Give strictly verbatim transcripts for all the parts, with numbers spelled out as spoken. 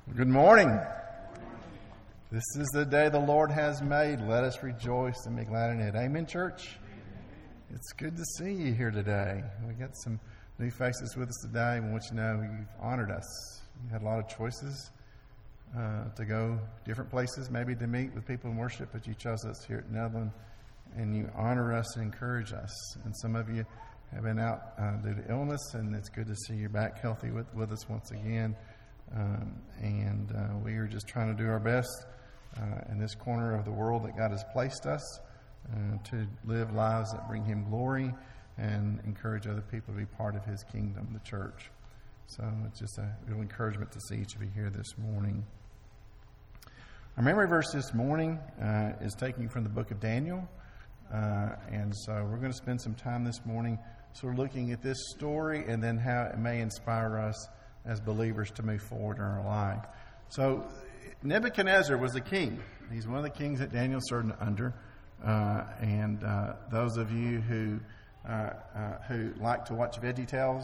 Good morning. This is the day the Lord has made. Let us rejoice and be glad in it. Amen, church? It's good to see you here today. We got some new faces with us today. We want you to know you've honored us. You had a lot of choices uh, to go different places, maybe to meet with people in worship, but you chose us here at Netherland, and you honor us and encourage us. And some of you have been out uh, due to illness, and it's good to see you back healthy with, with us once again. Um, and uh, we are just trying to do our best uh, in this corner of the world that God has placed us uh, to live lives that bring Him glory and encourage other people to be part of His kingdom, the church. So it's just a real encouragement to see each of you here this morning. Our memory verse this morning uh, is taken from the book of Daniel. Uh, and so we're going to spend some time this morning sort of looking at this story and then how it may inspire us as believers to move forward in our life. So Nebuchadnezzar was the king. He's one of the kings that Daniel served under. Uh, and uh, those of you who uh, uh, who like to watch VeggieTales,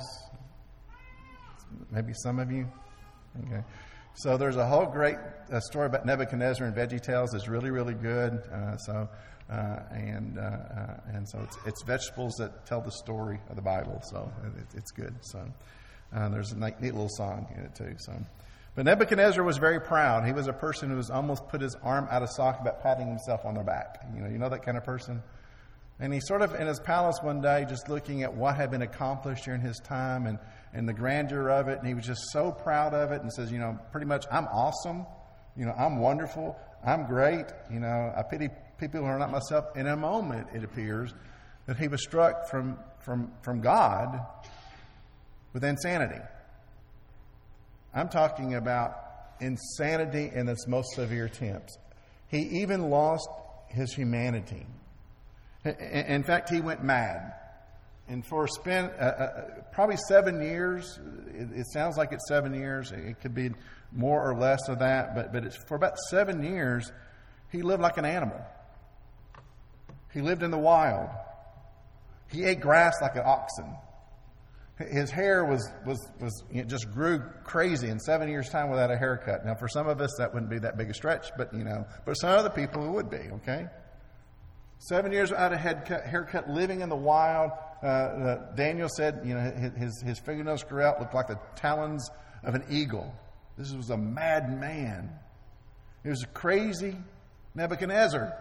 maybe some of you. Okay. So there's a whole great uh, story about Nebuchadnezzar in VeggieTales. It's really, really good. Uh, so uh, and uh, uh, and so it's it's vegetables that tell the story of the Bible. So it, it's good. So. Uh, there's a neat, neat little song in it too. So, but Nebuchadnezzar was very proud. He was a person who was almost put his arm out of sock about patting himself on the back. You know, you know that kind of person. And he sort of in his palace one day, just looking at what had been accomplished during his time and and the grandeur of it, and he was just so proud of it, and says, you know, pretty much, I'm awesome. You know, I'm wonderful. I'm great. You know, I pity people who are not myself. In a moment, it appears that he was struck from from from God with insanity. I'm talking about insanity in its most severe attempts. He even lost his humanity. In fact, he went mad. And for a spin, uh, uh, probably seven years, it, it sounds like it's seven years. It could be more or less of that, but, but it's, for about seven years, he lived like an animal. He lived in the wild. He ate grass like an oxen. His hair was, was, was it just grew crazy in seven years' time without a haircut. Now, for some of us, that wouldn't be that big a stretch, but, you know, but some other people, it would be, okay? Seven years without a haircut, haircut living in the wild. Uh, uh, Daniel said, you know, his, his fingernails grew out, looked like the talons of an eagle. This was a mad man. He was a crazy Nebuchadnezzar.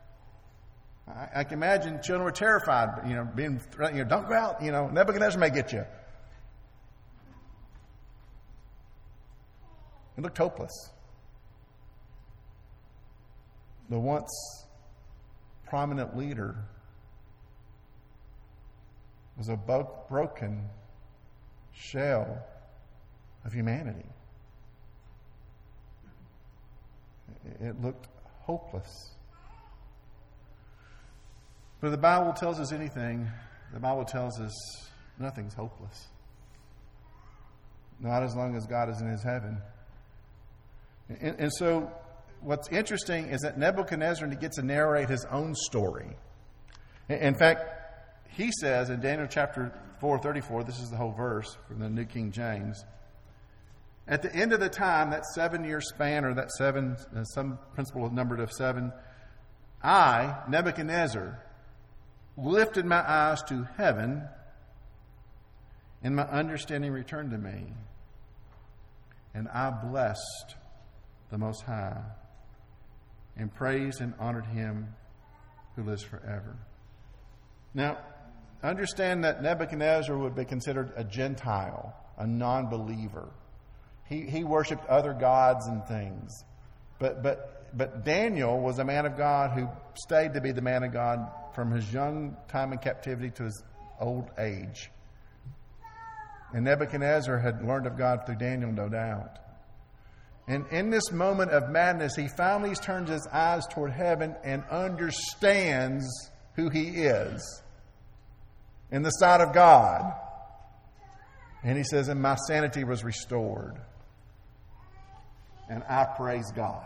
I can imagine children were terrified, you know, being threatened, you know, don't go out, you know, Nebuchadnezzar may get you. It looked hopeless. The once prominent leader was a bo- broken shell of humanity. It looked hopeless. But if the Bible tells us anything, the Bible tells us nothing's hopeless. Not as long as God is in His heaven. And, and so what's interesting is that Nebuchadnezzar gets to narrate his own story. In fact, he says in Daniel chapter four thirty-four, this is the whole verse from the New King James, at the end of the time, that seven-year span, or that seven, some principle numbered of seven, I, Nebuchadnezzar, lifted my eyes to heaven, and my understanding returned to me. And I blessed the Most High, and praised and honored Him who lives forever. Now, understand that Nebuchadnezzar would be considered a Gentile, a non-believer. He he worshipped other gods and things. But but But Daniel was a man of God who stayed to be the man of God from his young time in captivity to his old age. And Nebuchadnezzar had learned of God through Daniel, no doubt. And in this moment of madness, he finally turns his eyes toward heaven and understands who he is in the sight of God. And he says, and my sanity was restored. And I praise God.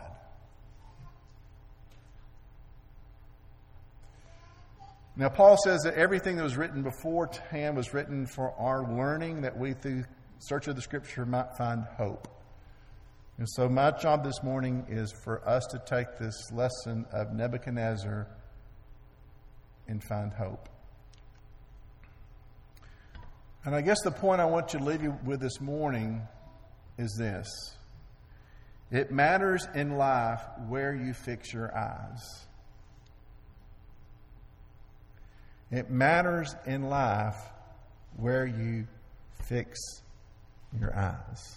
Now, Paul says that everything that was written beforehand was written for our learning, that we, through search of the Scripture, might find hope. And so my job this morning is for us to take this lesson of Nebuchadnezzar and find hope. And I guess the point I want to leave you with this morning is this. It matters in life where you fix your eyes. It matters in life where you fix your eyes.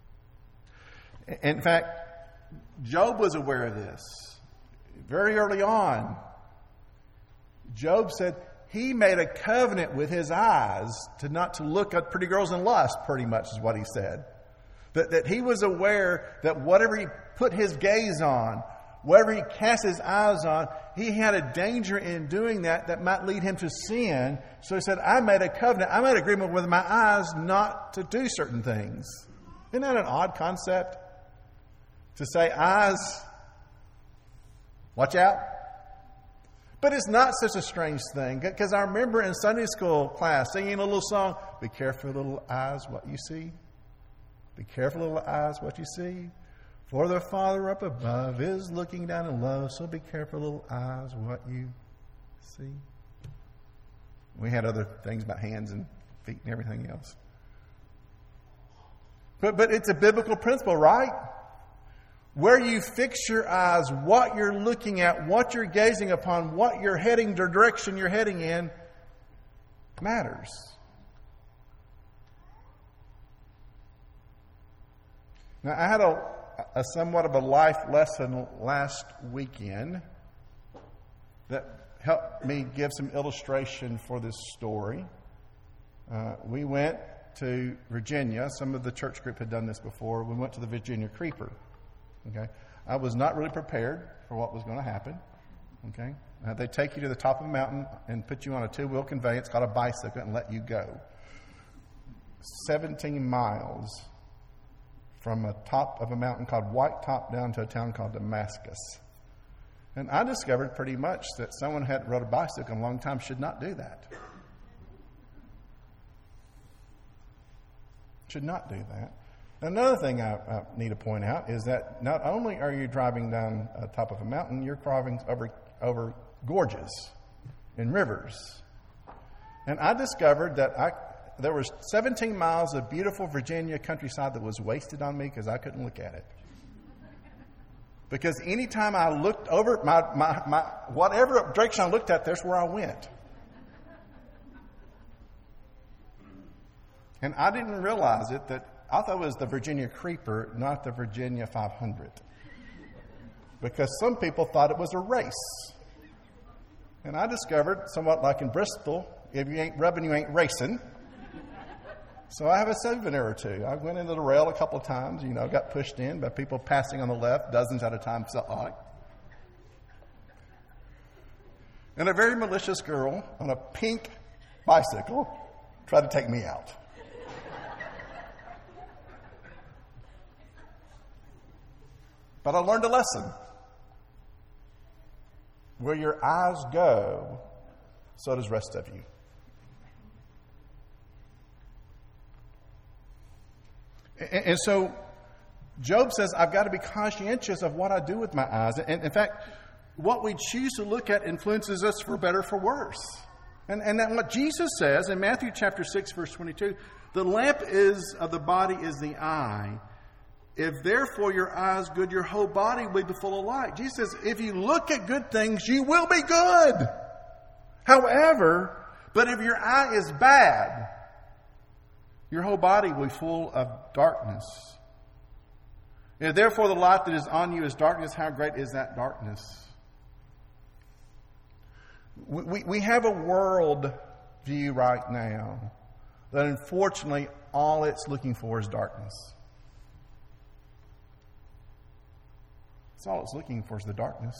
In fact, Job was aware of this. Very early on, Job said he made a covenant with his eyes to not to look at pretty girls and lust, pretty much is what he said. That, that he was aware that whatever he put his gaze on, whatever he cast his eyes on, he had a danger in doing that that might lead him to sin. So he said, I made a covenant, I made an agreement with my eyes not to do certain things. Isn't that an odd concept? To say, eyes, watch out. But it's not such a strange thing, because I remember in Sunday school class singing a little song, be careful, little eyes, what you see. Be careful, little eyes, what you see. For the Father up above is looking down in love, so be careful, little eyes, what you see. We had other things about hands and feet and everything else. But, but it's a biblical principle, right? Where you fix your eyes, what you're looking at, what you're gazing upon, what you're heading, the direction you're heading in, matters. Now, I had a, a somewhat of a life lesson last weekend that helped me give some illustration for this story. Uh, we went to Virginia. Some of the church group had done this before. We went to the Virginia Creeper. Okay, I was not really prepared for what was going to happen. Okay, uh, they take you to the top of a mountain and put you on a two-wheel conveyance called a bicycle and let you go seventeen miles from a top of a mountain called White Top down to a town called Damascus. And I discovered pretty much that someone who hadn't rode a bicycle in a long time should not do that. Should not do that. Another thing I, I need to point out is that not only are you driving down the top of a mountain, you're driving over, over gorges and rivers. And I discovered that I, there was seventeen miles of beautiful Virginia countryside that was wasted on me because I couldn't look at it. Because anytime I looked over, my, my, my whatever direction I looked at, there's where I went. And I didn't realize it that I thought it was the Virginia Creeper, not the Virginia five hundred. Because some people thought it was a race. And I discovered, somewhat like in Bristol, if you ain't rubbing, you ain't racing. So I have a souvenir or two. I went into the rail a couple of times, you know, got pushed in by people passing on the left, dozens at a time, felt like. And a very malicious girl on a pink bicycle tried to take me out. But I learned a lesson. Where your eyes go, so does the rest of you. And, and so Job says, I've got to be conscientious of what I do with my eyes. And in fact, what we choose to look at influences us for better or for worse. And, and that what Jesus says in Matthew chapter six, verse twenty-two, the lamp is of the body is the eye. If therefore your eye is good, your whole body will be full of light. Jesus says, if you look at good things, you will be good. However, but if your eye is bad, your whole body will be full of darkness. And therefore the light that is on you is darkness. How great is that darkness? We, we, we have a world view right now that unfortunately all it's looking for is darkness. That's all it's looking for is the darkness.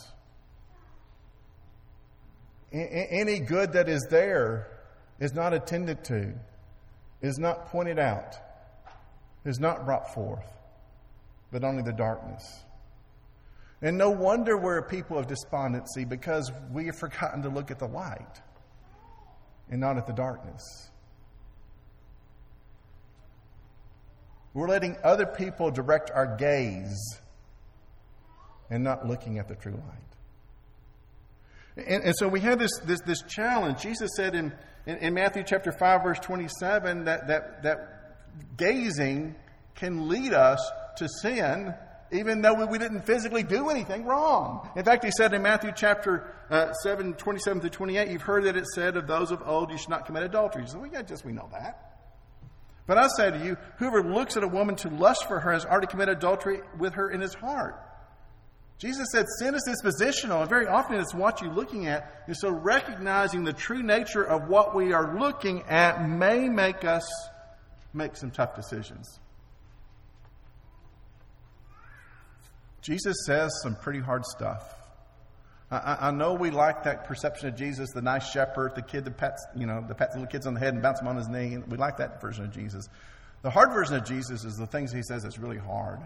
A- any good that is there is not attended to, is not pointed out, is not brought forth, but only the darkness. And no wonder we're a people of despondency, because we have forgotten to look at the light and not at the darkness. We're letting other people direct our gaze and not looking at the true light. And, and so we have this, this, this challenge. Jesus said in, in, in Matthew chapter five, verse twenty-seven, that, that, that gazing can lead us to sin, even though we, we didn't physically do anything wrong. In fact, he said in Matthew chapter uh, seven, twenty-seven through twenty-eight, you've heard that it said of those of old, you should not commit adultery. So we got just we know that. But I say to you, whoever looks at a woman to lust for her has already committed adultery with her in his heart. Jesus said sin is dispositional, and very often it's what you're looking at. And so recognizing the true nature of what we are looking at may make us make some tough decisions. Jesus says some pretty hard stuff. I, I know we like that perception of Jesus, the nice shepherd, the kid that pats, you know, that pats little kids on the head and bounces them on his knee. We like that version of Jesus. The hard version of Jesus is the things he says that's really hard.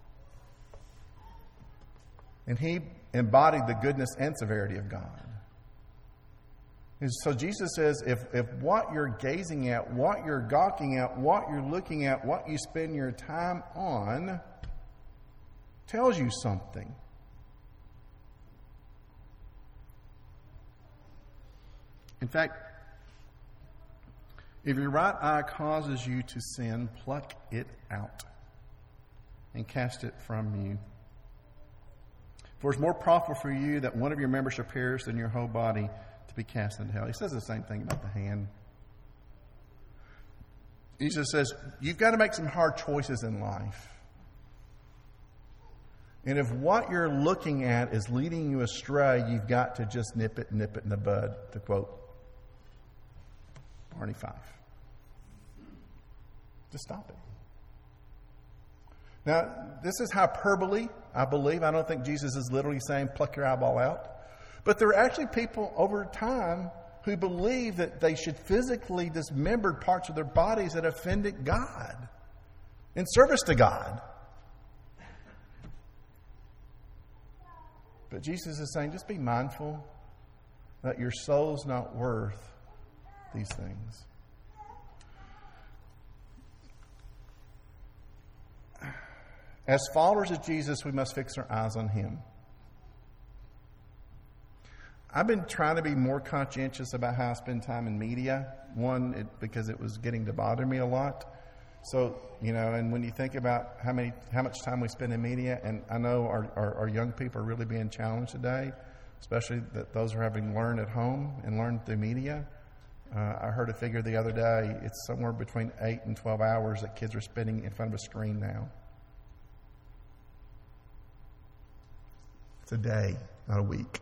And he embodied the goodness and severity of God. And so Jesus says, if, if what you're gazing at, what you're gawking at, what you're looking at, what you spend your time on tells you something, in fact, if your right eye causes you to sin, pluck it out and cast it from you. For it's more profitable for you that one of your members should perish than your whole body to be cast into hell. He says the same thing about the hand. Jesus says, you've got to make some hard choices in life. And if what you're looking at is leading you astray, you've got to just nip it, nip it in the bud, to quote Barney Fife. Just stop it. Now, this is hyperbole, I believe. I don't think Jesus is literally saying, pluck your eyeball out. But there are actually people over time who believe that they should physically dismember parts of their bodies that offended God in service to God. But Jesus is saying, just be mindful that your soul's not worth these things. As followers of Jesus, we must fix our eyes on Him. I've been trying to be more conscientious about how I spend time in media. One, it, because it was getting to bother me a lot. So, you know, and when you think about how many, how much time we spend in media, and I know our, our, our young people are really being challenged today, especially that those are having learned at home and learned through media. Uh, I heard a figure the other day, it's somewhere between eight and twelve hours that kids are spending in front of a screen now. It's a day, not a week.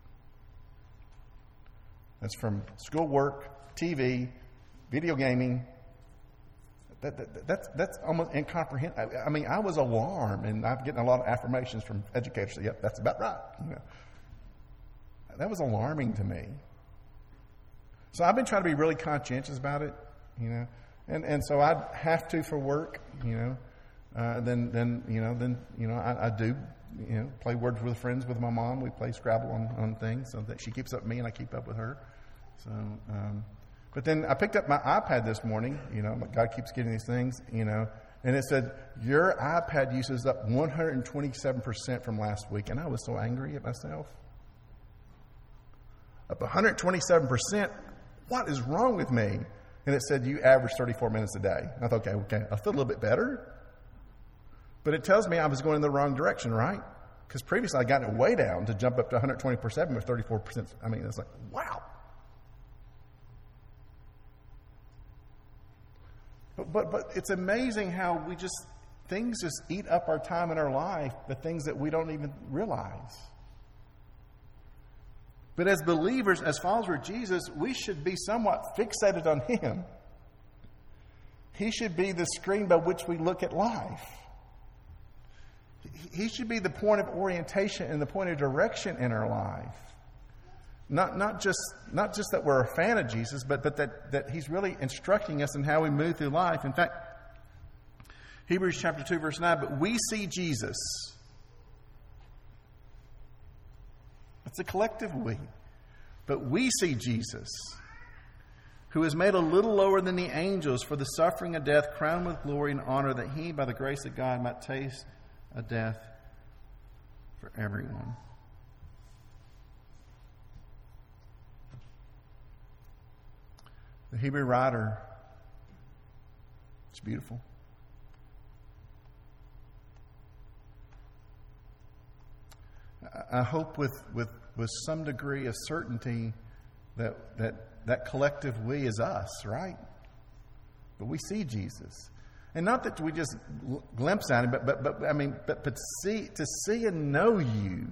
That's from schoolwork, T V, video gaming. That, that, that's, that's almost incomprehensible. I, I mean, I was alarmed, and I'm getting a lot of affirmations from educators. Yep, that's about right. You know, that was alarming to me. So I've been trying to be really conscientious about it, you know, and, and so I have to for work, you know. Uh, then then you know then you know I, I do you know play words with friends with my mom. We play Scrabble on, on things, so that she keeps up with me and I keep up with her. So, um, but then I picked up my iPad this morning. You know, God keeps getting these things. You know, and it said your iPad use is up one hundred twenty-seven percent from last week, and I was so angry at myself. Up one hundred twenty-seven percent. What is wrong with me? And it said you average thirty-four minutes a day. I thought, okay, okay, I feel a little bit better. But it tells me I was going in the wrong direction, right? Because previously I got it way down to jump up to one hundred twenty percent with thirty-four percent. I mean, it's like, wow. But, but but it's amazing how we just, things just eat up our time in our life, the things that we don't even realize. But as believers, as followers of Jesus, we should be somewhat fixated on Him. He should be the screen by which we look at life. He should be the point of orientation and the point of direction in our life. Not not just not just that we're a fan of Jesus, but, but that, that He's really instructing us in how we move through life. In fact, Hebrews chapter two, verse nine, but we see Jesus. It's a collective we. But we see Jesus, who is made a little lower than the angels for the suffering of death, crowned with glory and honor, that he, by the grace of God, might taste of death for everyone. The Hebrew writer, it's beautiful. I hope with, with, with some degree of certainty that, that that collective we is us, right? But we see Jesus. And not that we just glimpse at him, but, but, but I mean, but, but see, to see and know you.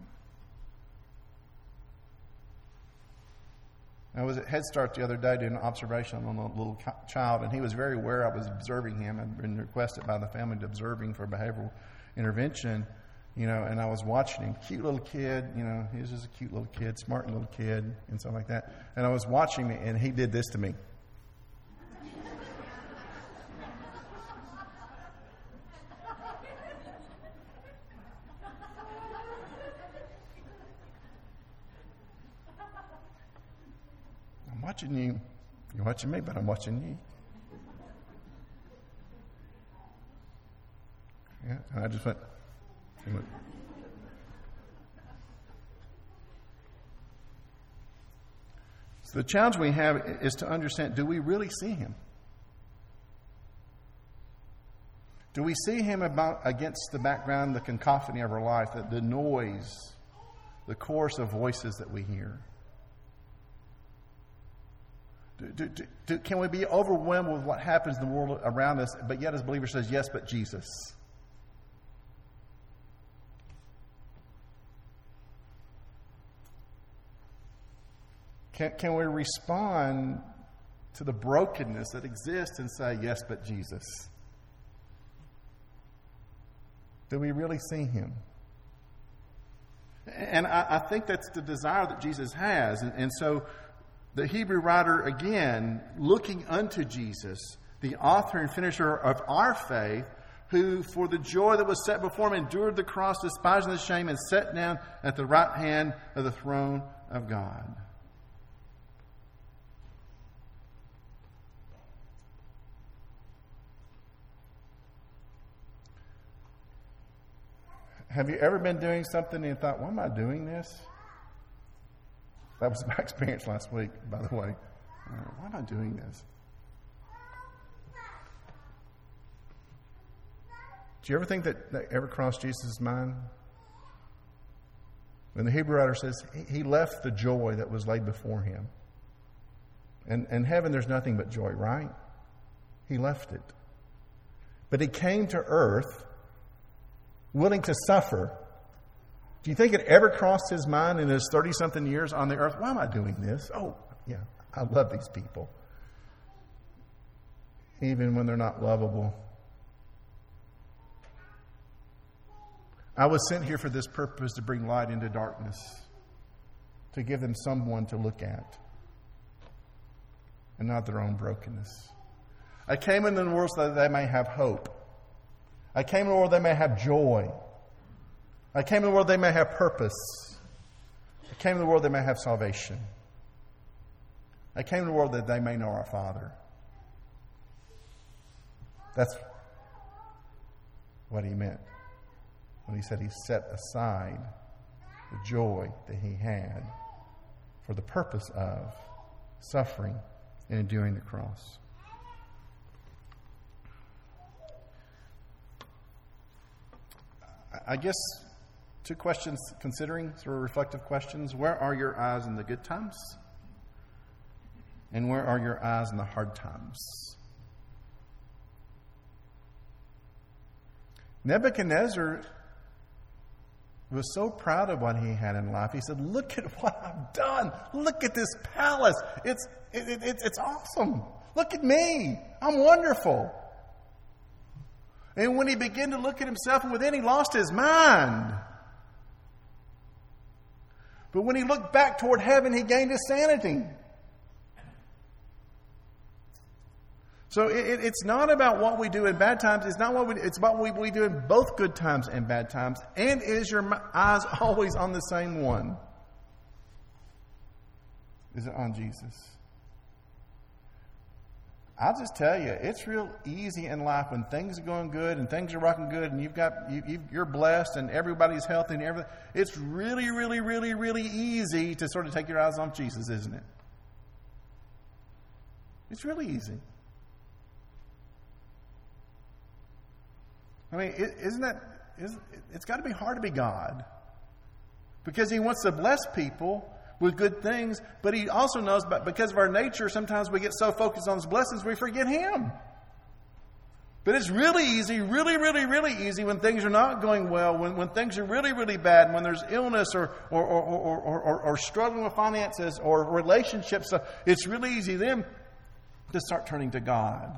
I was at Head Start the other day doing an observation on a little child, and he was very aware I was observing him. I'd been requested by the family to observe him for behavioral intervention, you know, and I was watching him. Cute little kid, you know, he was just a cute little kid, smart little kid, and stuff like that. And I was watching him, and he did this to me. I'm watching you. You're watching me, but I'm watching you. Yeah, and I just went. went. So the challenge we have is to understand, do we really see him? Do we see him about against the background, the cacophony of our life, the, the noise, the chorus of voices that we hear? Do, do, do, do, can we be overwhelmed with what happens in the world around us, but yet as believers says, yes, but Jesus? Can, can we respond to the brokenness that exists and say, yes, but Jesus? Do we really see him? And I, I think that's the desire that Jesus has. And, and so the Hebrew writer, again, looking unto Jesus, the author and finisher of our faith, who for the joy that was set before him endured the cross, despising the shame, and sat down at the right hand of the throne of God. Have you ever been doing something and you thought, why am I doing this? That was my experience last week, by the way. Uh, why am I doing this? Do you ever think that that ever crossed Jesus' mind? When the Hebrew writer says he, he left the joy that was laid before him. And in heaven there's nothing but joy, right? He left it. But he came to earth willing to suffer. Do you think it ever crossed his mind in his thirty-something years on the earth? Why am I doing this? Oh, yeah, I love these people. Even when they're not lovable. I was sent here for this purpose, to bring light into darkness, to give them someone to look at, and not their own brokenness. I came into the world so that they may have hope. I came in the world they may have joy. I came in the world they may have purpose. I came in the world they may have salvation. I came in the world that they may know our Father. That's what he meant when he said he set aside the joy that he had for the purpose of suffering and enduring the cross. I guess two questions considering, sort of reflective questions. Where are your eyes in the good times? And where are your eyes in the hard times? Nebuchadnezzar was so proud of what he had in life. He said, look at what I've done. Look at this palace. It's, it, it, it's, it's awesome. Look at me. I'm wonderful. And when he began to look at himself from within, he lost his mind. But when he looked back toward heaven, he gained his sanity. So it, it's not about what we do in bad times. It's not what we. It's about what we do in both good times and bad times. And is your eyes always on the same one? Is it on Jesus? I'll just tell you, it's real easy in life when things are going good and things are rocking good and you've got, you, you've, you're blessed and everybody's healthy and everything. It's really, really, really, really easy to sort of take your eyes off Jesus, isn't it? It's really easy. I mean, isn't that, it's got to be hard to be God. Because He wants to bless people with good things, but He also knows, but because of our nature, sometimes we get so focused on His blessings, we forget Him. But it's really easy, really, really, really easy when things are not going well, when, when things are really, really bad, when there's illness or or or, or, or, or, or struggling with finances or relationships. So it's really easy then to start turning to God.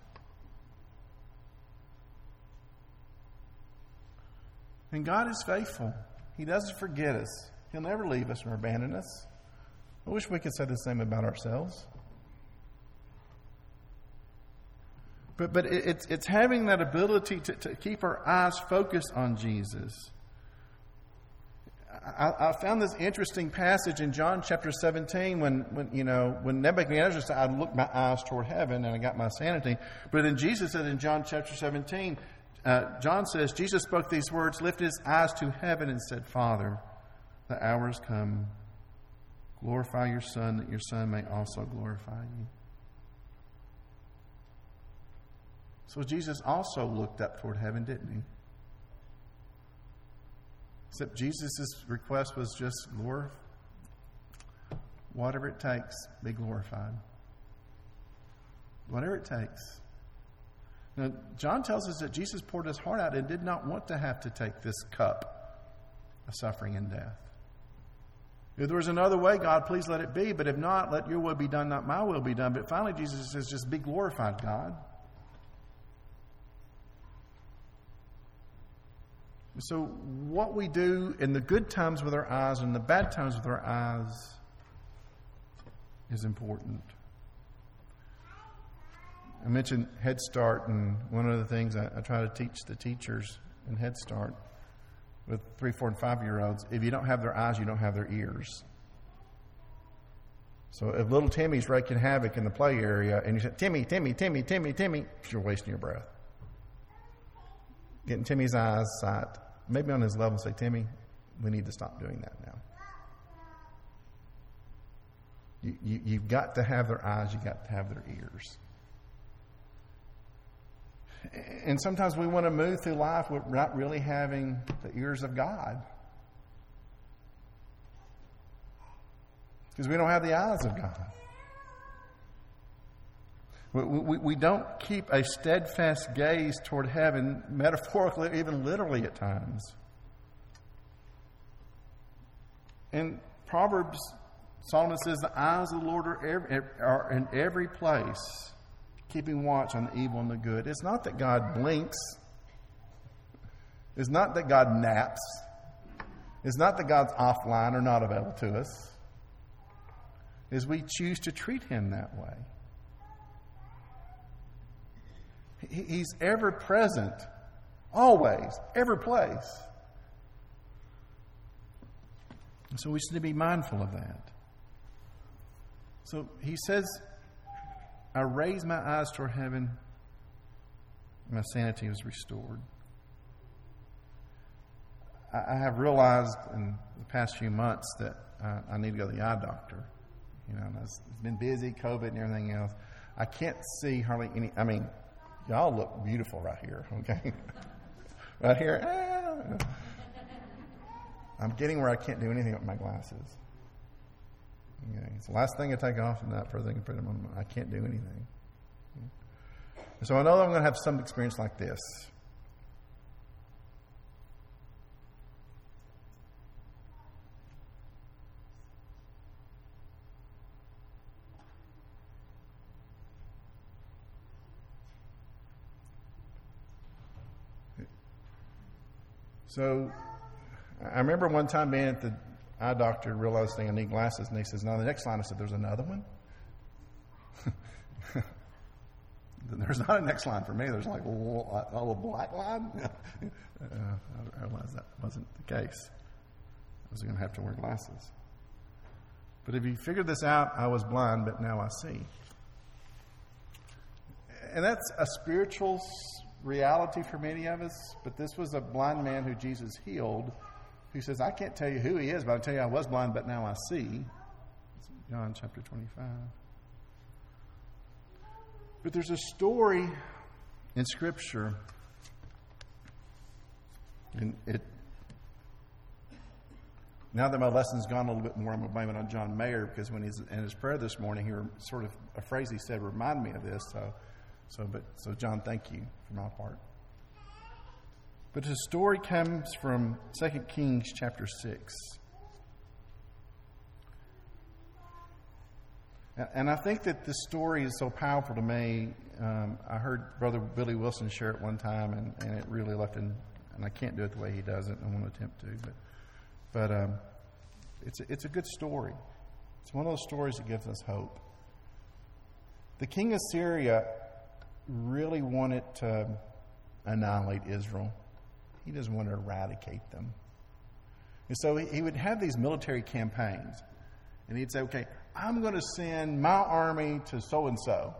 And God is faithful. He doesn't forget us. He'll never leave us or abandon us. I wish we could say the same about ourselves. But but it, it's it's having that ability to, to keep our eyes focused on Jesus. I, I found this interesting passage in John chapter seventeen when, when you know when Nebuchadnezzar said, "I looked my eyes toward heaven and I got my sanity." But then Jesus said in John chapter seventeen, uh, John says, Jesus spoke these words, lifted His eyes to heaven and said, "Father, the hour has come. Glorify your Son, that your Son may also glorify you." So Jesus also looked up toward heaven, didn't He? Except Jesus' request was just, glorify, whatever it takes, be glorified. Whatever it takes. Now, John tells us that Jesus poured His heart out and did not want to have to take this cup of suffering and death. If there was another way, God, please let it be. But if not, let your will be done, not my will be done. But finally, Jesus says, just be glorified, God. So what we do in the good times with our eyes and the bad times with our eyes is important. I mentioned Head Start, and one of the things I, I try to teach the teachers in Head Start with three, four, and five-year-olds, if you don't have their eyes, you don't have their ears. So if little Timmy's wreaking havoc in the play area, and you say, Timmy, Timmy, Timmy, Timmy, Timmy, you're wasting your breath. Getting Timmy's eyes sight, maybe on his level, say, Timmy, we need to stop doing that now. You, you, you've got to have their eyes, you've got to have their ears. And sometimes we want to move through life with not really having the ears of God. Because we don't have the eyes of God. We, we, we don't keep a steadfast gaze toward heaven, metaphorically, even literally at times. In Proverbs, Solomon says, the eyes of the Lord are, every, are in every place, keeping watch on the evil and the good. It's not that God blinks. It's not that God naps. It's not that God's offline or not available to us. It's we choose to treat Him that way. He's ever present, always, every place. So we need to be mindful of that. So He says, I raised my eyes toward heaven, my sanity was restored. I have realized in the past few months that uh, I need to go to the eye doctor. You know, it's been busy, COVID and everything else. I can't see hardly any, I mean, y'all look beautiful right here, okay? Right here, ah. I'm getting where I can't do anything with my glasses. Okay, it's the last thing I take off and that first thing I put them on. I can't do anything. Okay. So I know that I'm going to have some experience like this. So I remember one time being at the eye doctor, realizing I need glasses, and he says, no, the next line, I said, there's another one? There's not a next line for me. There's like a little, a little black line. uh, I realized that wasn't the case. I was going to have to wear glasses. But if you figured this out, I was blind, but now I see. and that's a spiritual reality for many of us, but this was a blind man who Jesus healed, who says, I can't tell you who he is, but I'll tell you I was blind, but now I see. It's John chapter twenty-five. But there's a story in Scripture, and it, now that my lesson's gone a little bit more, I'm going to blame it on John Mayer, because when he's in his prayer this morning, he were, sort of a phrase he said reminded me of this. So, so, but so John, thank you for my part. But the story comes from Second Kings chapter six. And I think that this story is so powerful to me. Um, I heard Brother Billy Wilson share it one time, and, and it really left in, and I can't do it the way he does it. I won't attempt to, but but um, it's a, it's a good story. It's one of those stories that gives us hope. The king of Syria really wanted to annihilate Israel. He doesn't want to eradicate them. And so he, he would have these military campaigns, and he'd say, okay, I'm going to send my army to so-and-so.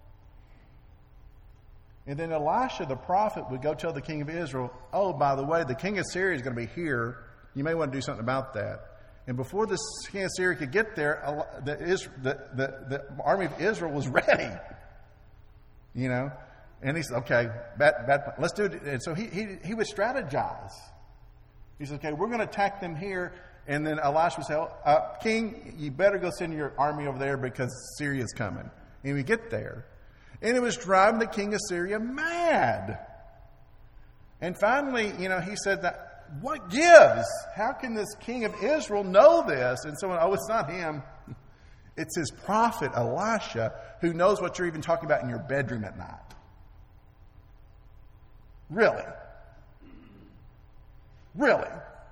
And then Elisha, the prophet, would go tell the king of Israel, oh, by the way, the king of Syria is going to be here. You may want to do something about that. And before the king of Syria could get there, the, the, the, the army of Israel was ready. You know? And he said, okay, bad, bad, let's do it. And so he, he, he would strategize. He said, okay, we're going to attack them here. And then Elisha would say, oh, uh, King, you better go send your army over there because Syria's coming. And we get there. And it was driving the king of Syria mad. And finally, you know, he said that, what gives? How can this king of Israel know this? And someone, oh, it's not him. It's his prophet, Elisha, who knows what you're even talking about in your bedroom at night. Really? Really?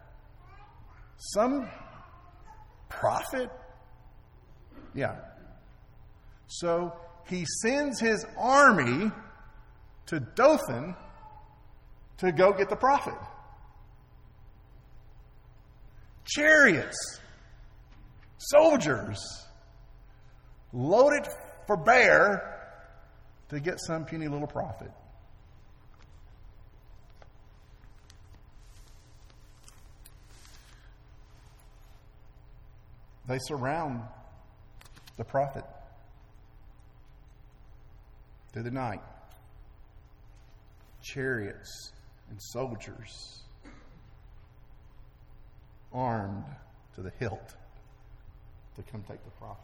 Some prophet? Yeah. So he sends his army to Dothan to go get the prophet. Chariots, soldiers, loaded for bear to get some puny little prophet. They surround the prophet through the night. Chariots and soldiers armed to the hilt to come take the prophet.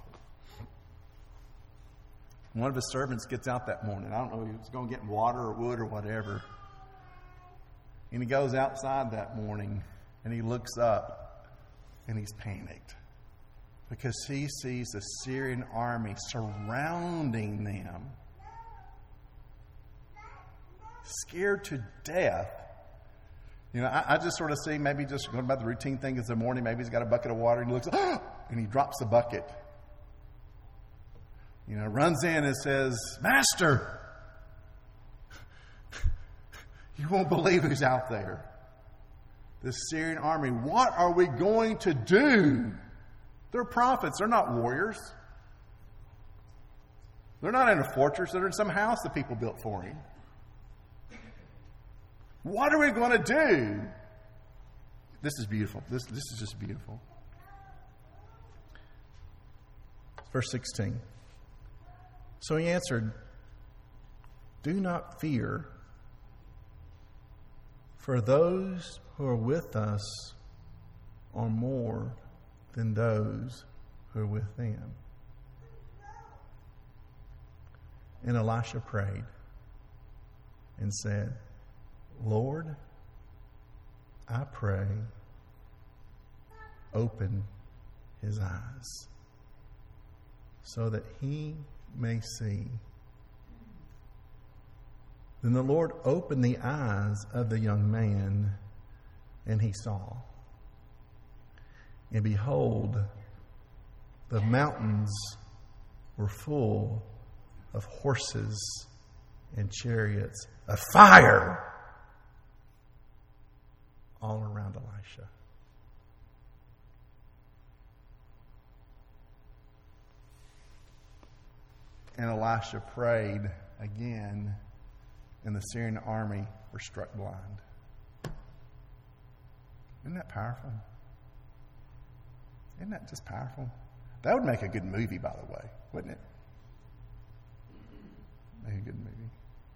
One of his servants gets out that morning. I don't know if he was going to get water or wood or whatever. And he goes outside that morning and he looks up and he's panicked because he sees the Syrian army surrounding them, scared to death. You know, I, I just sort of see maybe just going about the routine thing is the morning. Maybe he's got a bucket of water and he looks, oh, and he drops the bucket. You know, runs in and says, Master, you won't believe who's out there. The Syrian army, what are we going to do? They're prophets. They're not warriors. They're not in a fortress. They're in some house the people built for him. What are we going to do? This is beautiful. This, this is just beautiful. Verse sixteen. So he answered, do not fear, for those who are with us are more than those who are with them. And Elisha prayed and said, Lord, I pray, open his eyes so that he may see. Then the Lord opened the eyes of the young man, and he saw. And behold, the mountains were full of horses and chariots of fire all around Elisha. And Elisha prayed again, and the Syrian army were struck blind. Isn't that powerful? Isn't that just powerful? That would make a good movie, by the way, wouldn't it? Make a good movie.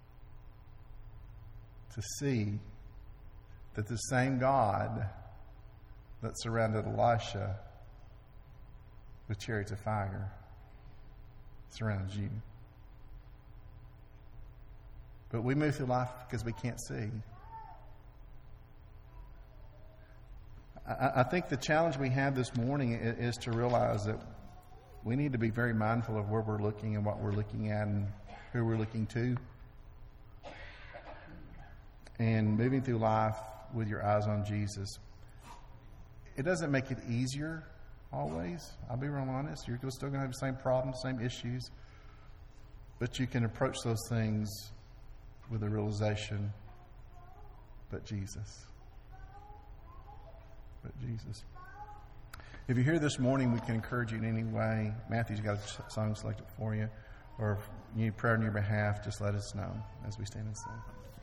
To see that the same God that surrounded Elisha with chariots of fire surrounds you. But we move through life because we can't see. I, I think the challenge we have this morning is, is to realize that we need to be very mindful of where we're looking and what we're looking at and who we're looking to. And moving through life with your eyes on Jesus. It doesn't make it easier always. I'll be real honest. You're still going to have the same problems, same issues. But you can approach those things with a realization, but Jesus. But Jesus. If you're here this morning, we can encourage you in any way. Matthew's got a song selected for you. Or if you need prayer on your behalf, just let us know as we stand and sing.